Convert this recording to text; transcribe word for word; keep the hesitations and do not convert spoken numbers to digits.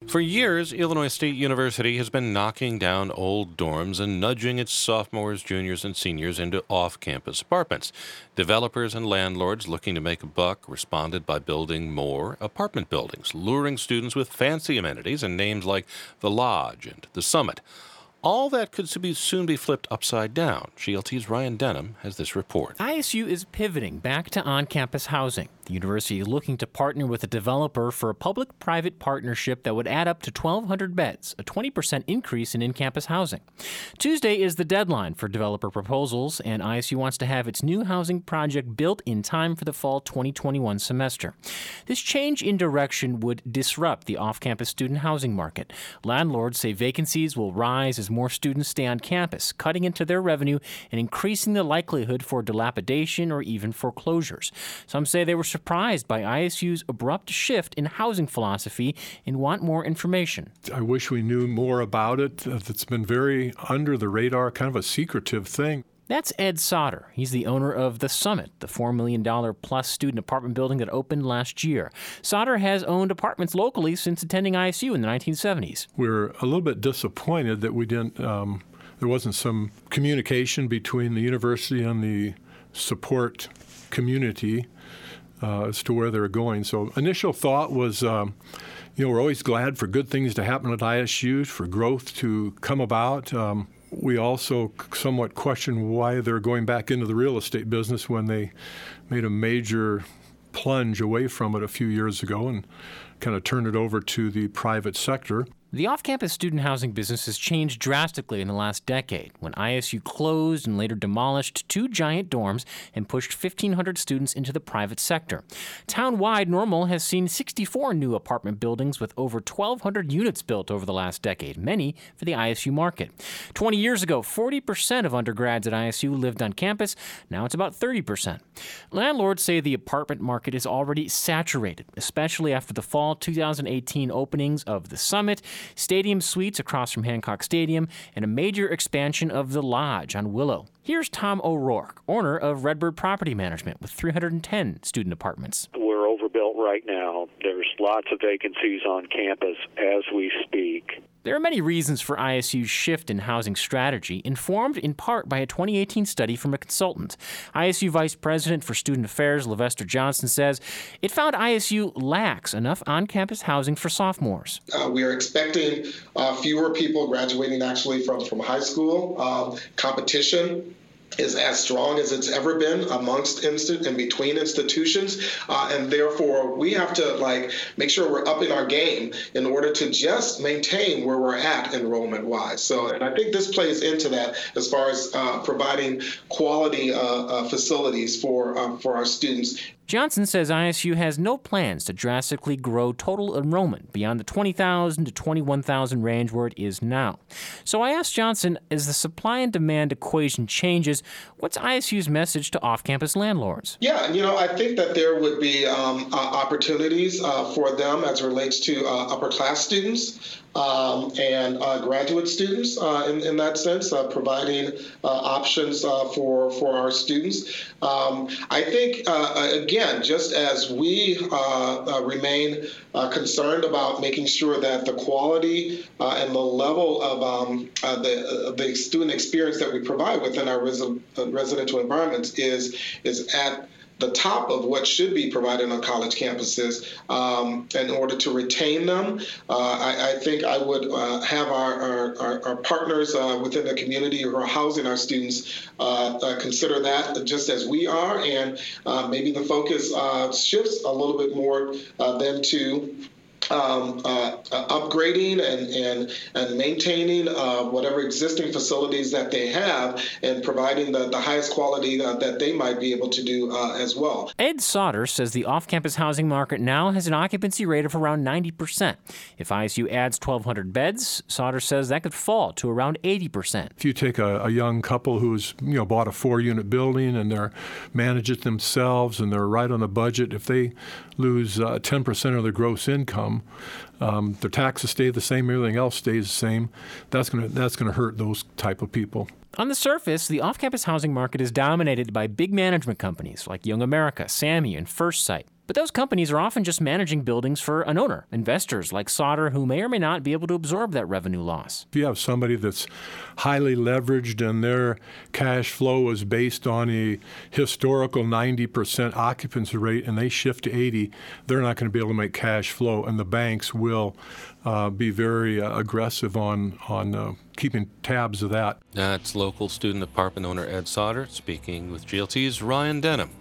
For years, Illinois State University has been knocking down old dorms and nudging its sophomores, juniors, and seniors into off-campus apartments. Developers and landlords looking to make a buck responded by building more apartment buildings, luring students with fancy amenities and names like The Lodge and The Summit. All that could soon be flipped upside down. G L T's Ryan Denham has this report. I S U is pivoting back to on-campus housing. The university is looking to partner with a developer for a public-private partnership that would add up to twelve hundred beds, a twenty percent increase in in-campus housing. Tuesday is the deadline for developer proposals, and I S U wants to have its new housing project built in time for the fall twenty twenty-one semester. This change in direction would disrupt the off-campus student housing market. Landlords say vacancies will rise as more students stay on campus, cutting into their revenue and increasing the likelihood for dilapidation or even foreclosures. Some say they were surprised by I S U's abrupt shift in housing philosophy and want more information. I wish we knew more about it. It's been very under the radar, kind of a secretive thing. That's Ed Sauter. He's the owner of The Summit, the four million dollars plus student apartment building that opened last year. Sauter has owned apartments locally since attending I S U in the nineteen seventies. We're a little bit disappointed that we didn't, um, there wasn't some communication between the university and the support community uh, as to where they were going. So initial thought was, um, you know, we're always glad for good things to happen at I S U, for growth to come about. Um, We also somewhat question why they're going back into the real estate business when they made a major plunge away from it a few years ago and kind of turned it over to the private sector. The off-campus student housing business has changed drastically in the last decade when I S U closed and later demolished two giant dorms and pushed fifteen hundred students into the private sector. Town-wide, Normal has seen sixty-four new apartment buildings with over twelve hundred units built over the last decade, many for the I S U market. twenty years ago, forty percent of undergrads at I S U lived on campus. Now it's about thirty percent. Landlords say the apartment market is already saturated, especially after the fall two thousand eighteen openings of The Summit, Stadium Suites across from Hancock Stadium, and a major expansion of The Lodge on Willow. Here's Tom O'Rourke, owner of Redbird Property Management with three hundred ten student apartments. We're overbuilt right now. There's lots of vacancies on campus as we speak. There are many reasons for I S U's shift in housing strategy, informed in part by a twenty eighteen study from a consultant. I S U Vice President for Student Affairs, Levester Johnson, says it found I S U lacks enough on-campus housing for sophomores. Uh, we are expecting uh, fewer people graduating actually from, from high school. Um, competition is as strong as it's ever been amongst insti- and between institutions, uh, and therefore we have to like make sure we're up in our game in order to just maintain where we're at enrollment-wise. So, and I think this plays into that as far as uh, providing quality uh, uh, facilities for um, for our students. Johnson says I S U has no plans to drastically grow total enrollment beyond the twenty thousand to twenty-one thousand range where it is now. So I asked Johnson, as the supply and demand equation changes, what's I S U's message to off-campus landlords? Yeah, you know, I think that there would be um, uh, opportunities uh, for them as it relates to uh, upper-class students. Um, and uh, graduate students uh, in, in that sense, uh, providing uh, options uh, for, for our students. Um, I think, uh, again, just as we uh, uh, remain uh, concerned about making sure that the quality uh, and the level of um, uh, the, uh, the student experience that we provide within our res- residential environments is, is at the top of what should be provided on college campuses um, in order to retain them. Uh, I, I think I would uh, have our, our, our, our partners uh, within the community who are housing our students uh, uh, consider that just as we are, and uh, maybe the focus uh, shifts a little bit more uh, then to Um, uh, uh, upgrading and, and, and maintaining uh, whatever existing facilities that they have and providing the, the highest quality uh, that they might be able to do uh, as well. Ed Sauter says the off-campus housing market now has an occupancy rate of around ninety percent. If I S U adds twelve hundred beds, Sauter says that could fall to around eighty percent. If you take a, a young couple who's you know bought a four-unit building and they're manage it themselves and they're right on a budget, if they lose uh, ten percent of their gross income, Um, their taxes stay the same, everything else stays the same. That's going to that's going to hurt those type of people. On the surface, the off-campus housing market is dominated by big management companies like Young America, Sammy, and First Site. But those companies are often just managing buildings for an owner, investors like Sauder, who may or may not be able to absorb that revenue loss. If you have somebody that's highly leveraged and their cash flow is based on a historical ninety percent occupancy rate and they shift to eighty, they're not going to be able to make cash flow, and the banks will uh, be very uh, aggressive on, on uh, keeping tabs of that. That's local student apartment owner Ed Sauder speaking with G L T's Ryan Denham.